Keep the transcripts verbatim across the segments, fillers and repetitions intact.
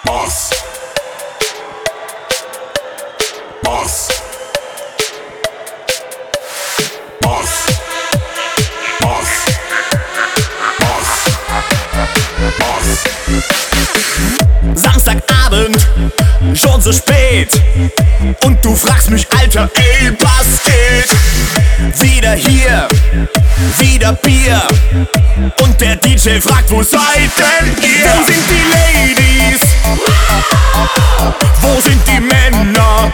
Boss. Boss. Boss. Boss. Boss. Boss. Samstagabend, schon so spät. Und du fragst mich, Alter, ey, was geht? Wieder hier, wieder Bier. Und der D J fragt, wo seid denn ihr? Wo sind die Ladies? Wo sind die Männer?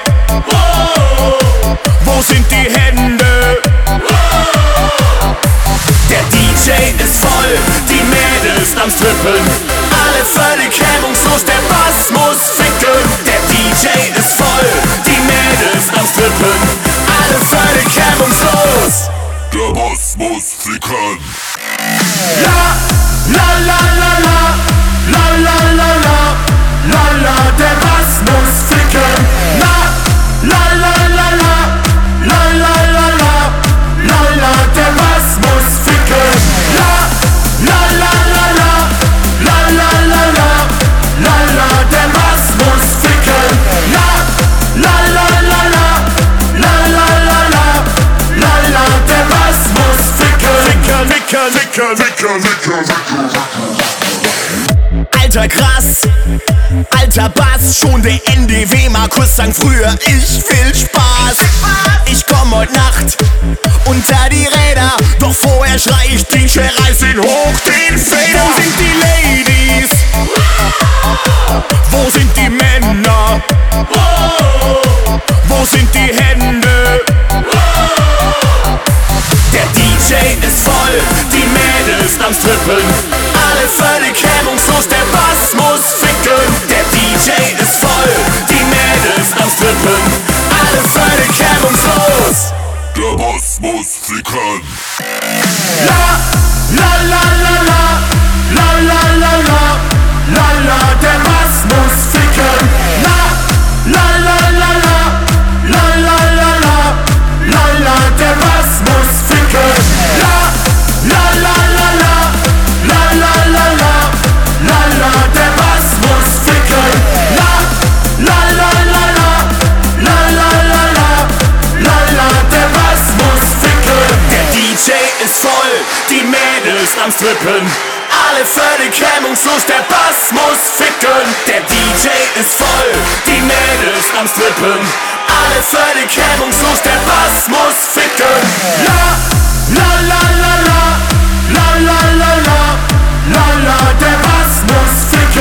Wo sind die Hände? Der D J ist voll, die Mädels am Strippen. Alle völlig hemmungslos, der Bass muss ficken. Der D J ist voll, die Mädels am Strippen. Alle völlig hemmungslos. Der Boss muss ficken. La, la, la, la, la, la, la, la, la, la, la, der Bass muss ficken. La, la, la, la, la, la, la, la, la, la, la, der Bass muss ficken. La, la, la, la, la, la, la, la, la, la, la, der Bass muss ficken. La, la, la, la, la, la, la, la, la, la, la, der Bass muss ficken. Ficken, ficken, ficken, ficken, ficken, ficken. Alter krass, alter Bass, schon der N D W Markus sang früher, ich will Spaß. Ich komm heut Nacht unter die Räder, doch vorher schrei ich D J, reiß ihn hoch, den Fader. Wo sind die Ladies? Wo sind die Männer? Wo sind die Hände? Der D J ist voll, die Mädels am Strippen. Alle völlig hemmungslos, der Bass muss ficken. Der D J ist voll, die Mädels am Strippen. Alle völlig hemmungslos. Der Boss muss ficken. La, la, la, la, la, la, la, la, la, la, la, der Bass muss ficken. La, la, la, la, la, la, la, la, la, la, la, der Bass muss ficken. La, la, la, la, la, la, la, la, la, la, la, der Bass muss ficken. La, la, la, la, la, la, la, la, la, la, la, der Bass muss ficken. Der D J ist voll, die Mädels am Strippen. Alle völlig hemmungslos, der Bass muss ficken. Der D J ist voll, die Mädels am Strippen. Alle völlig hemmungslos, der Bass muss ficken. La, la, la, la, la, la, la, la, la, la, la, der Bass muss ficken.